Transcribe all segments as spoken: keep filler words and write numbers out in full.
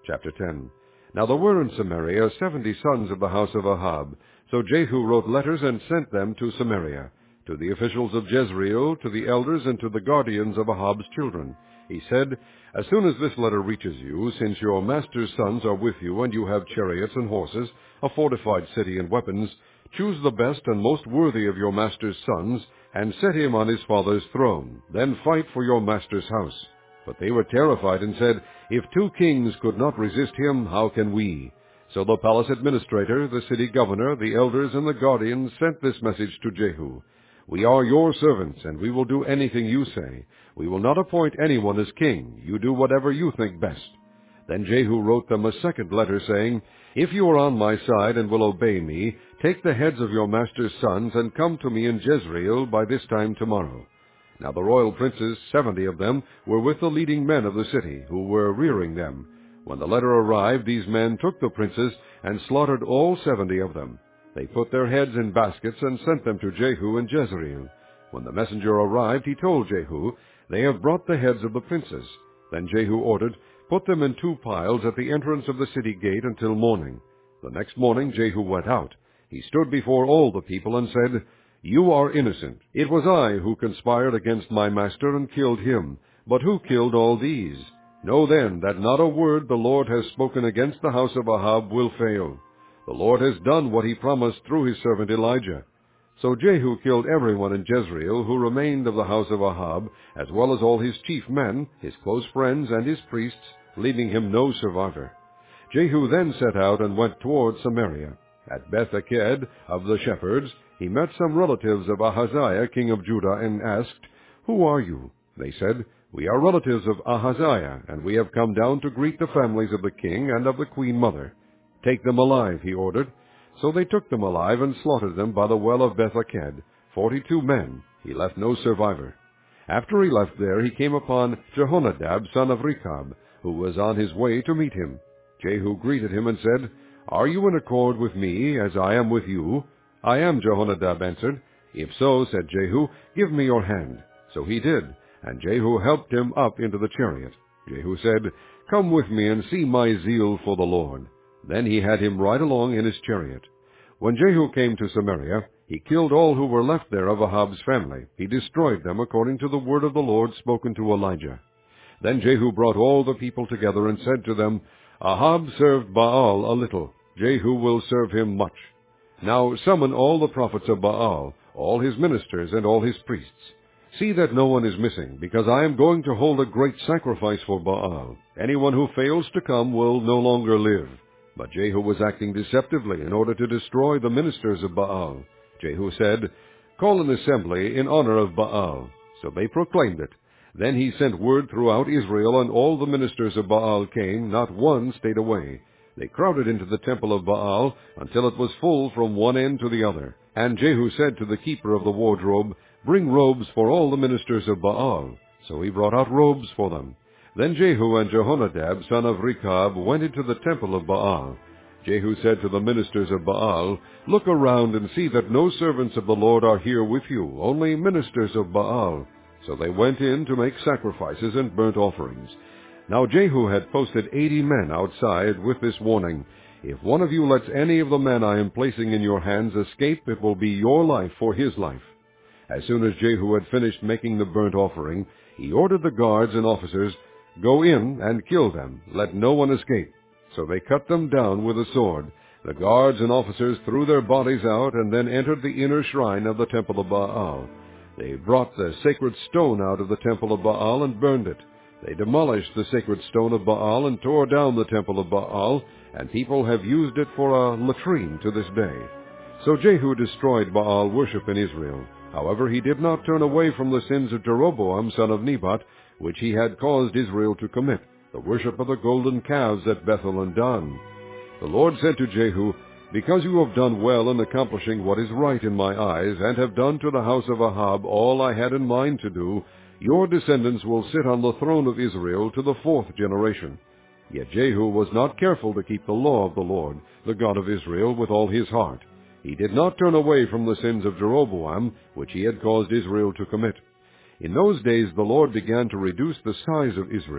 Chapter ten. Now there were in Samaria seventy sons of the house of Ahab. So Jehu wrote letters and sent them to Samaria, to the officials of Jezreel, to the elders, and to the guardians of Ahab's children. He said, As soon as this letter reaches you, since your master's sons are with you, and you have chariots and horses, a fortified city and weapons, choose the best and most worthy of your master's sons, and set him on his father's throne. Then fight for your master's house. But they were terrified and said, If two kings could not resist him, how can we? So the palace administrator, the city governor, the elders, and the guardians sent this message to Jehu. We are your servants, and we will do anything you say. We will not appoint anyone as king. You do whatever you think best. Then Jehu wrote them a second letter, saying, If you are on my side and will obey me, take the heads of your master's sons, and come to me in Jezreel by this time tomorrow. Now the royal princes, seventy of them, were with the leading men of the city, who were rearing them. When the letter arrived, these men took the princes, and slaughtered all seventy of them. They put their heads in baskets, and sent them to Jehu in Jezreel. When the messenger arrived, he told Jehu, They have brought the heads of the princes. Then Jehu ordered, Put them in two piles at the entrance of the city gate until morning. The next morning Jehu went out. He stood before all the people and said, You are innocent. It was I who conspired against my master and killed him. But who killed all these? Know then that not a word the Lord has spoken against the house of Ahab will fail. The Lord has done what he promised through his servant Elijah. So Jehu killed everyone in Jezreel who remained of the house of Ahab, as well as all his chief men, his close friends, and his priests, leaving him no survivor. Jehu then set out and went toward Samaria. At Beth-Eked of the shepherds, he met some relatives of Ahaziah, king of Judah, and asked, Who are you? They said, We are relatives of Ahaziah, and we have come down to greet the families of the king and of the queen mother. Take them alive, he ordered. So they took them alive and slaughtered them by the well of Beth-Eked, forty-two men. He left no survivor. After he left there, he came upon Jehonadab, son of Rechab, who was on his way to meet him. Jehu greeted him and said, Are you in accord with me, as I am with you? I am, Jehonadab answered. If so, said Jehu, give me your hand. So he did, and Jehu helped him up into the chariot. Jehu said, Come with me and see my zeal for the Lord. Then he had him ride along in his chariot. When Jehu came to Samaria, he killed all who were left there of Ahab's family. He destroyed them according to the word of the Lord spoken to Elijah. Then Jehu brought all the people together and said to them, Ahab served Baal a little. Jehu will serve him much. Now summon all the prophets of Baal, all his ministers and all his priests. See that no one is missing, because I am going to hold a great sacrifice for Baal. Anyone who fails to come will no longer live. But Jehu was acting deceptively in order to destroy the ministers of Baal. Jehu said, Call an assembly in honor of Baal. So they proclaimed it. Then he sent word throughout Israel, and all the ministers of Baal came, not one stayed away. They crowded into the temple of Baal until it was full from one end to the other. And Jehu said to the keeper of the wardrobe, Bring robes for all the ministers of Baal. So he brought out robes for them. Then Jehu and Jehonadab, son of Rechab, went into the temple of Baal. Jehu said to the ministers of Baal, Look around and see that no servants of the Lord are here with you, only ministers of Baal. So they went in to make sacrifices and burnt offerings. Now Jehu had posted eighty men outside with this warning, If one of you lets any of the men I am placing in your hands escape, it will be your life for his life. As soon as Jehu had finished making the burnt offering, he ordered the guards and officers, Go in and kill them, let no one escape. So they cut them down with a sword. The guards and officers threw their bodies out and then entered the inner shrine of the temple of Baal. They brought the sacred stone out of the temple of Baal and burned it. They demolished the sacred stone of Baal and tore down the temple of Baal, and people have used it for a latrine to this day. So Jehu destroyed Baal worship in Israel. However, he did not turn away from the sins of Jeroboam, son of Nebat, which he had caused Israel to commit, the worship of the golden calves at Bethel and Dan. The Lord said to Jehu, Because you have done well in accomplishing what is right in my eyes, and have done to the house of Ahab all I had in mind to do, your descendants will sit on the throne of Israel to the fourth generation. Yet Jehu was not careful to keep the law of the Lord, the God of Israel, with all his heart. He did not turn away from the sins of Jeroboam, which he had caused Israel to commit. In those days the Lord began to reduce the size of Israel.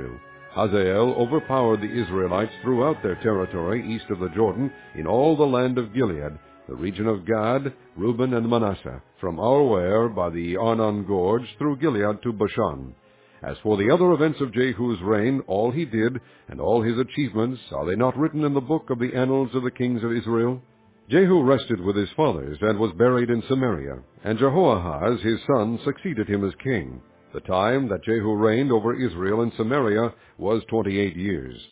Hazael overpowered the Israelites throughout their territory east of the Jordan in all the land of Gilead, the region of Gad, Reuben, and Manasseh, from Aroer by the Arnon Gorge through Gilead to Bashan. As for the other events of Jehu's reign, all he did, and all his achievements, are they not written in the book of the annals of the kings of Israel? Jehu rested with his fathers, and was buried in Samaria, and Jehoahaz his son succeeded him as king. The time that Jehu reigned over Israel and Samaria was twenty-eight years.